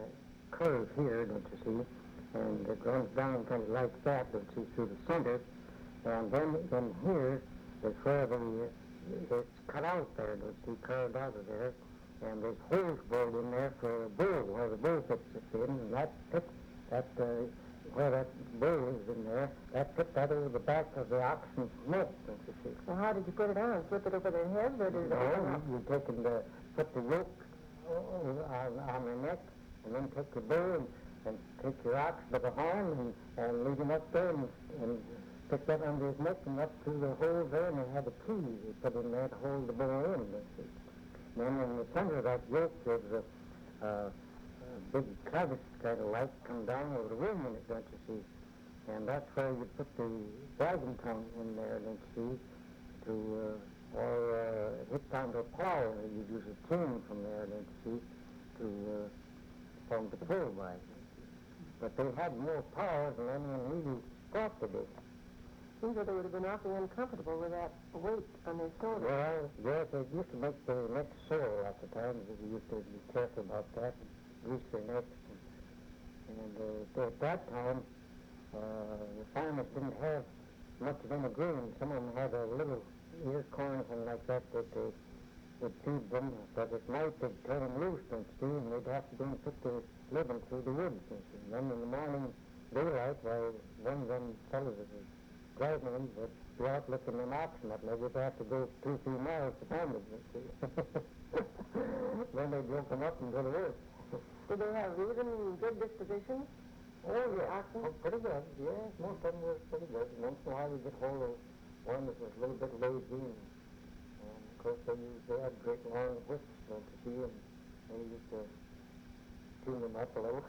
Speaker 1: curve here, don't you see? And it runs down kind of like that, don't you see, through the center. And then here is where it's cut out there, don't you see, carved out of there. And there's holes bored in there for a bull, where the bull fits it in, and where that bull is in there, that put that over the back of the oxen's neck, don't you see?
Speaker 2: Well, how did you put it on? Slip it over their heads, or did it open up?
Speaker 1: You put the yoke on the neck, and then take the bull and take your ox by the horn and lead him up there and stick that under his neck and up through the hole there, and they had a key they put in there to hold the bull in, don't you see? Then in the center of that yoke, there's a big crevice kind of like come down over the rim in it, don't you see? And that's where you put the wagon tongue in there, don't you see, or hit down to a plow. You'd use a chain from there, don't you see, to form the pull by. But they had more power than anyone really thought they did.
Speaker 2: Seems that they would have been awfully uncomfortable with that weight on their shoulders.
Speaker 1: Well, yes, they used to make their necks sore at the time. They used to be careful about that, grease their necks. And at that time, the farmers didn't have much of any grain. Some of them had a little ear corn, something like that they would feed them. But at night they'd turn them loose, don't you see, and they'd have to go and put their living through the woods. And then in the morning daylight, one of them fellows that was driving them would be out looking them oxen up, and they would have to go 2-3 miles to find them, you see. Then they'd yoke them up and go to work.
Speaker 2: Did they have even good dispositions?
Speaker 1: Oh, yeah.
Speaker 2: Oxen?
Speaker 1: Oh, pretty good, yeah. Most of them were pretty good. Once in a while you get hold of one that was a little bit lazy, and of course they had great long whips, don't you see, and they used to tune them up a little.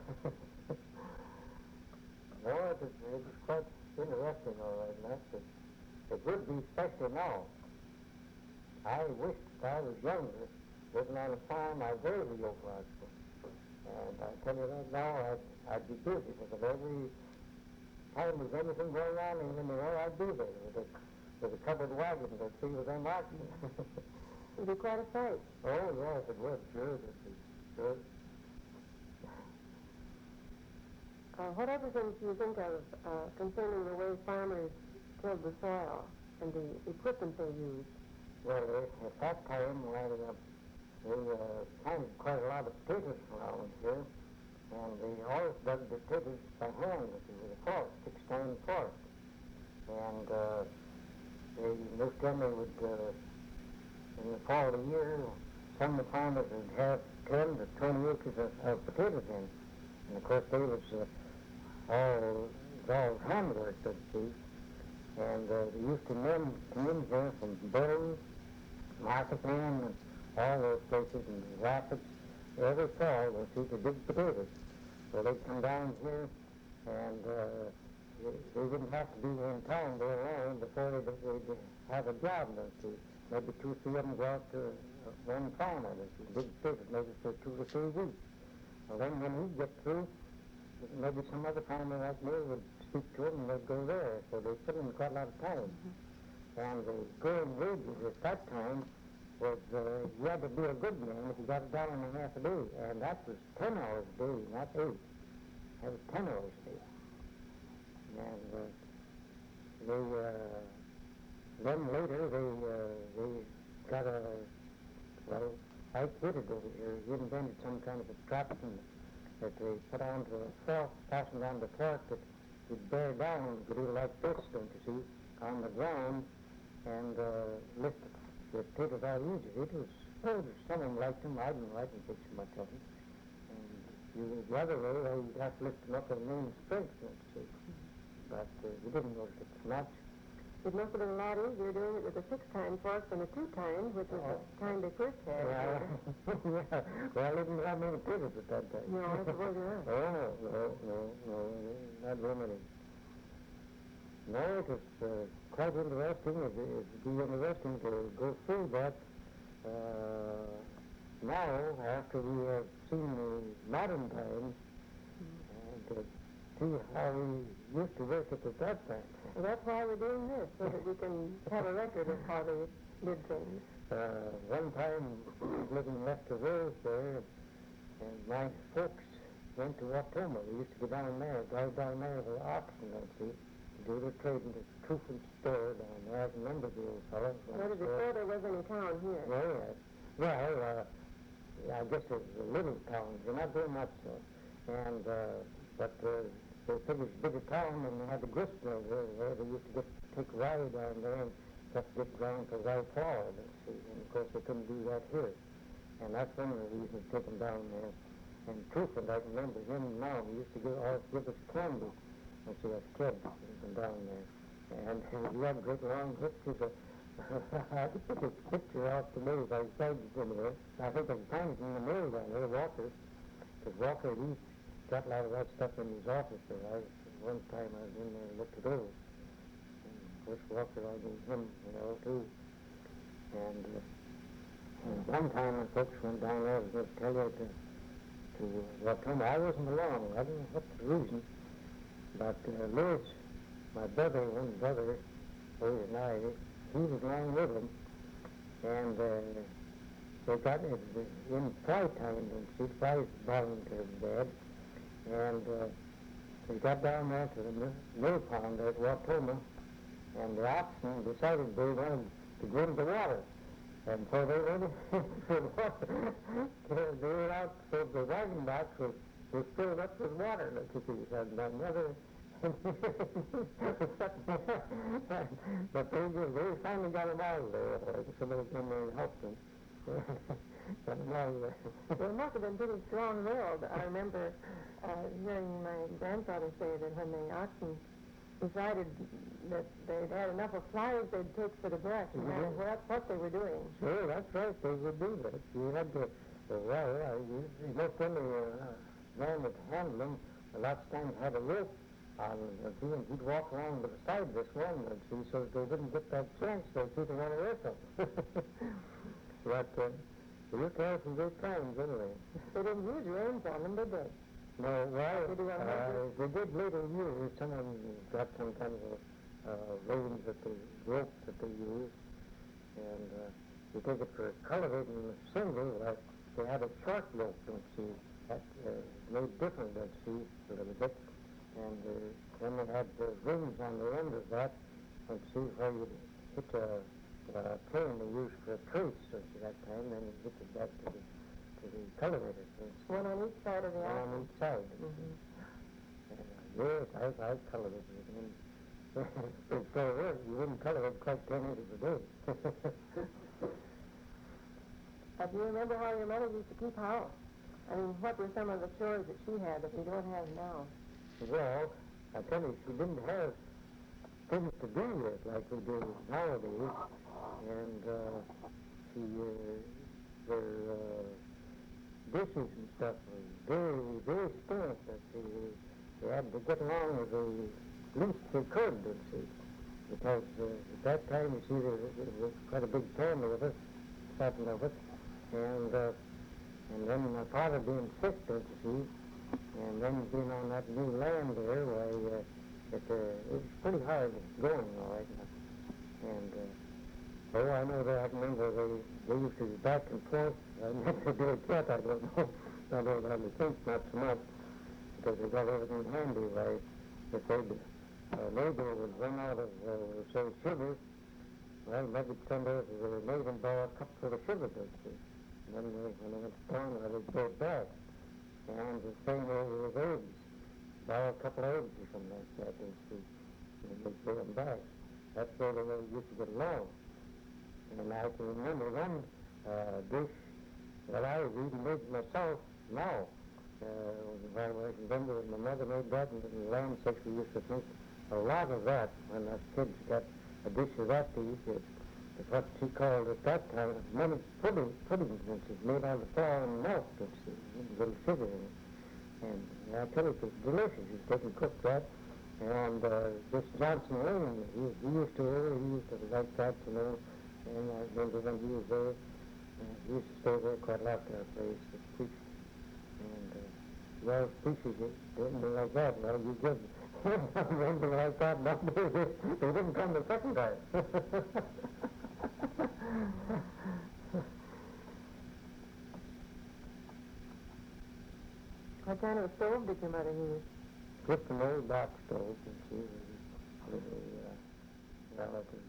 Speaker 1: No, it was quite interesting, all right, and that's it. It would be especially now. I wished I was younger, living on a farm. I rarely yoke oxen. And I tell you that now, I'd be busy, because every time there's anything going on, even there, I'd be there with a covered wagon to see with them oxen.
Speaker 2: It'd be quite a sight.
Speaker 1: Oh, yes, it would, sure, it would be, sure.
Speaker 2: What other things do you think of concerning the way farmers tilled the soil and the equipment they used?
Speaker 1: Well, at that time, we planted quite a lot of potatoes around here, and they always dug the potatoes by hand with a fork, 6-stone fork. And most of them they would, in the fall of the year, some of the farmers would have 10 to 20 acres of potatoes in. And of course, they was all handwork, so to speak. And they used to come in here from Berry, Marketman, and all those places, and Rapids, every fall, they see to dig potatoes. So they'd come down here, and they didn't have to be in town very long before they'd have a job, don't you? Maybe 2 or 3 of them go out to one farmer, dig potatoes, maybe for 2 or 3 weeks. Well, then when he'd get through, maybe some other farmer like me would speak to him, and they'd go there. So they put in quite a lot of time. Mm-hmm. And the going wages at that time was, you had to be a good man if you got $1.50 a day. And that was 10 hours a day, not 8. That was 10 hours a day. And then later they got I quit it over here. He invented some kind of a strap that they put onto a fork, fastened onto the fork that would bear down, you could do like this, don't you see, on the ground, and lift the potatoes out easy. It was, some of them liked them. I didn't like them so much of them. And the other way, you'd have to lift them up with the main strength, don't you see. But you didn't notice it much.
Speaker 2: It must have been a lot easier doing it with a 6-tine fork than a 2-tine, which was the kind they first had.
Speaker 1: Yeah. Yeah. Well, they didn't have many potatoes at that time.
Speaker 2: No, I suppose not.
Speaker 1: Oh, no, not very many. No, it was quite interesting. It would be interesting to go through that now, after we have seen the modern times, and to see how we used to work it at that time.
Speaker 2: Well, that's why we're doing this, so that we can have a record of how they did things.
Speaker 1: One time, living left of Rose there, and my folks went to Watoma. We used to go down there, drive down there to the auction, see, to do the trading, the Truffin store down there. I remember the old fellow.
Speaker 2: What did before there was any town here?
Speaker 1: Oh, yes. Well, yeah, I guess it was a little town, but not very much so. And, but they figured bigger town, and they had the grist mill there. They used to take rye down there and just get ground for rye flour, see. And, of course, they couldn't do that here. And that's one of the reasons to take them down there. And Truffin, I remember him now, he used to always give us candy. And see, as kids, from down there. And he had great long pictures. I could put his picture out today if I tried it in there. I think there's times in the mail down there, Walker's. Because Walker, he got a lot of that stuff in his office there. One time I was in there and looked it over. And of course, Walker, I knew him, too. And one time the folks went down there, I was going to tell you to Watoma. I wasn't along. I don't know what the reason. But Lewis, my brother, one brother, Lewis and I, he was along with him. And they got in Fry time, and see, Fry's bound to bed. And they got down there to the mill pond at Watoma, and the oxen decided they wanted to go into the water. And so they went into the water. They were out, so the wagon box was filled up with water. And another... But they finally got them out of there. Somebody came there and helped them. Got them out of there.
Speaker 2: Well, it must have been pretty strong-willed. I remember hearing my grandfather say that when the oxen decided that they'd had enough of flowers they'd take for the brush, and that's what they were doing.
Speaker 1: Sure, that's right. They would do that. You had to, you most only man that handled them, a lot of times had a rope on them, and he'd walk around by the side of this one, see, so that they wouldn't get that chance to see the one whistle. But they used to have some good times anyway.
Speaker 2: They didn't use reins on them, did they?
Speaker 1: No, well, they did later years. Some of them got some kind of reins that they, ropes that they used. And you take it for cultivating the silver, like they had a short rope, don't see, that made different, don't see, a little bit. And then they had the rings on the end of that, and see where you hit a plane they used for a trace, don't see, that time, then you hit it back to the cultivator.
Speaker 2: One on each side of the
Speaker 1: ox.
Speaker 2: ox.
Speaker 1: On each side. Yes, I cultivated it. It's so rare, you wouldn't cultivate quite 10 acres a day.
Speaker 2: Do you remember how your mother used to keep house? I mean, what were some of the chores that she had that we don't have now?
Speaker 1: Well, I tell you, she didn't have things to do with like we do nowadays. And her dishes and stuff was very, very scant. They had to get along with the least they could, you see. Because at that time, you see, there was quite a big family with us, 7 of us. And then my father being sick, don't you see, and then being on that new land there, why, it was pretty hard going, all right. And, I know that I remember they used to be back and forth. I never do it yet, I don't know. I don't have to think not so much, because they got everything handy, why, if a neighbor would run out of, say, sugar, well, maybe send her to the neighbor and borrow a cup full of sugar, don't you? And then when they went to town, they'd go back. And the same way with eggs. Borrow a couple of eggs or something like that, and they'd bring them back. That's the way they used to get along. And I can remember one dish that I was eating with myself now. When I was younger, when my mother made that, and the lamb sex, we used to think a lot of that when us kids got a dish of that to eat. It's what she called at that time money pudding, it's made out of flour and milk, it's a little sugar in it. And I tell you, it was delicious. He didn't cook that. And this Johnson Lane, he used to like that, And I remember when he was there, he used to stay there quite a lot at our place, at preached. And well, preachers didn't like that. Well, you just anything like that, no, they didn't come the second time.
Speaker 2: What kind of a stove did your mother use?
Speaker 1: Just an old box stove, and she was really relative.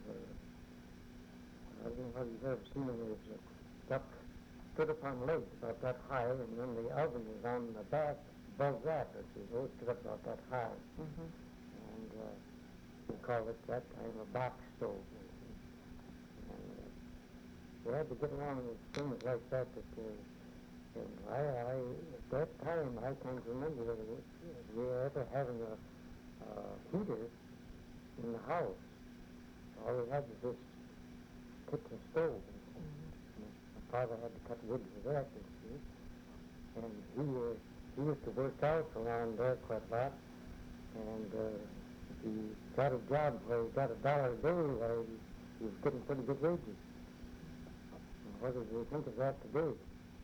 Speaker 1: I don't know if you've ever seen it. It was stood up on legs about that high, and then the oven was on the back above that, but it was stood up about that high.
Speaker 2: Mm-hmm.
Speaker 1: And we called it that time a box stove. And we had to get along with things like that. And at that time, I can't remember that we were ever having a heater in the house. All we had was this kitchen stove. My father had to cut wood for that, you see. And he used to work out around there quite a lot. And he got a job where he got $1 a day, where he was getting pretty good wages. And what did we think of that today?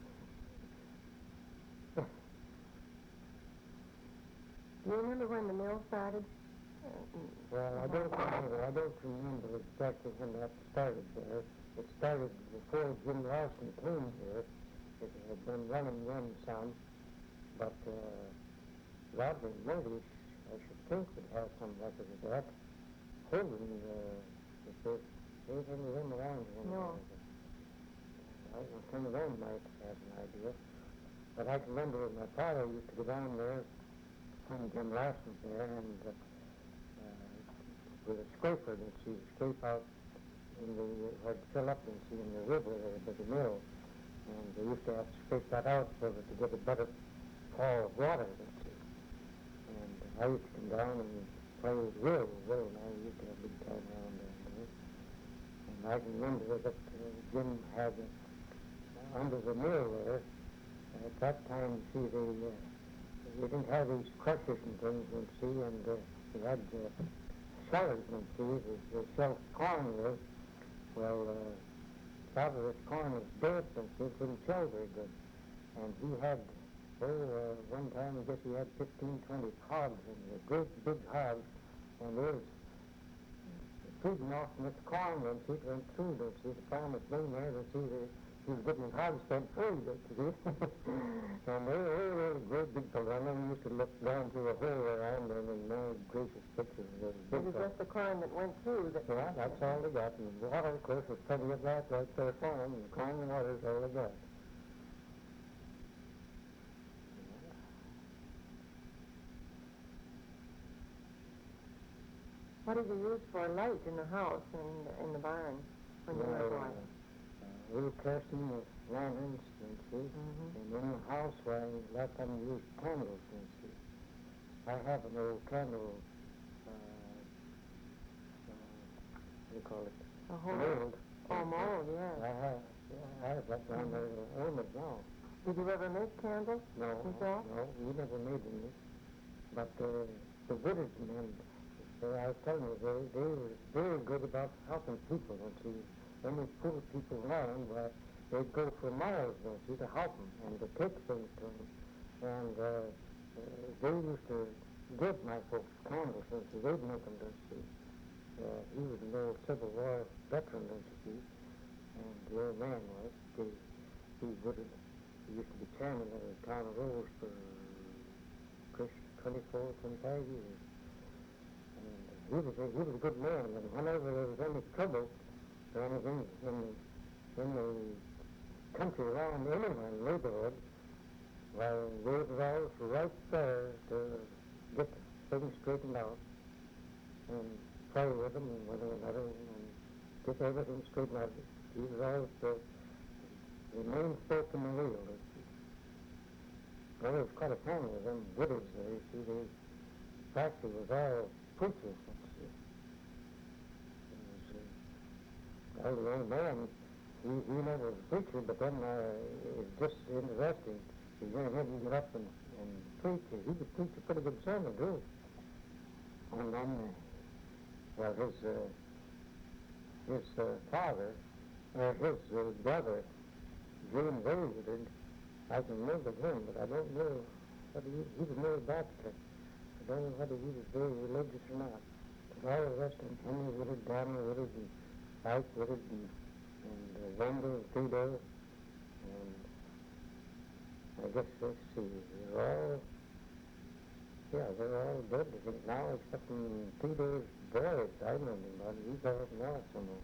Speaker 2: Do you remember when the mill started?
Speaker 1: Well, I don't remember exactly when that started there. It started before Jim Larson came here. It had been running then some, but Rodney Murray, I should think, would have some record of that. Hogan, if there's anything of them around here.
Speaker 2: No.
Speaker 1: Some of them might have an idea. But I can remember my father used to go down there when Jim Larson was there, and with a scraper that she would scrape out had fill up in the river there by the mill. And they used to have to scrape that out so that to get a better fall of water. And I used to come down and play with Will, and I used to have a big time around there. And I can remember that Jim had under the mill there, at that time, you see, we didn't have these crushers and things, you see, and we had cellars, you see, they sell corn with. Well, part of this corn was dirt, and he couldn't sell very good. And he had, one time I guess he had 15, 20 hogs, and great big hogs, and they was feeding off from this corn, and people went through, don't see, the farmers been there to see that he was getting his hogs fed free, don't you see. And they were a great big fellow. I never used to look down through a hole around them and no gracious pictures of those big
Speaker 2: It was just the corn that went through.
Speaker 1: Yeah, that's all they got. And the water, of course, was plenty of that right there for them, and the corn and water is all they got.
Speaker 2: What did you use for light in the house and in the barn when you were a boy?
Speaker 1: We were kerosene with lanterns, you see, and in the house where I let them use candles, you see. I have an old candle, what do you call it?
Speaker 2: A whole
Speaker 1: mold.
Speaker 2: Oh, mold, yeah.
Speaker 1: I have that down there in ornament now.
Speaker 2: Did you ever make candles?
Speaker 1: No, we never made any. But the village men, I was telling you, they were very good about helping people, you see. When they pull people around, they'd go for miles, don't you, to help them and to take things to them. And they used to give my folks candles, don't you, they'd make them, don't you. He was an old Civil War veteran, don't you see, and the old man was. He used to be chairman of the town of Rose for 24, 25 years. And he was a good man, and whenever there was any trouble, or anything in the country around anywhere in the neighborhood, well, they were always right there to get things straightened out and pray with them and one another and get everything straightened out. He was always the main spoke in the wheel. Well, there was quite a family of them widows there. You see, the factory was all preachers. Well, the old man, he never was a preacher, but then it's just interesting. You hear him get up and preach. He could preach a pretty good sermon, too. And then, well, his father, or his brother, James Overwood, I can remember him, but I don't know whether he was no Baptist. I don't know whether he was very religious or not. But all the rest of them, Henry Woodard, Daniel Woodard, and Ike Woodard, and Wendell, and Theodore, and I guess, let's see, they're all dead, I think, now, except in 3 days' boy, I know him, but he's out now somewhere.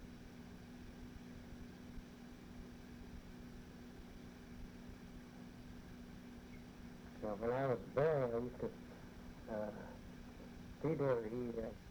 Speaker 1: So when I was a boy, I used to, Peter,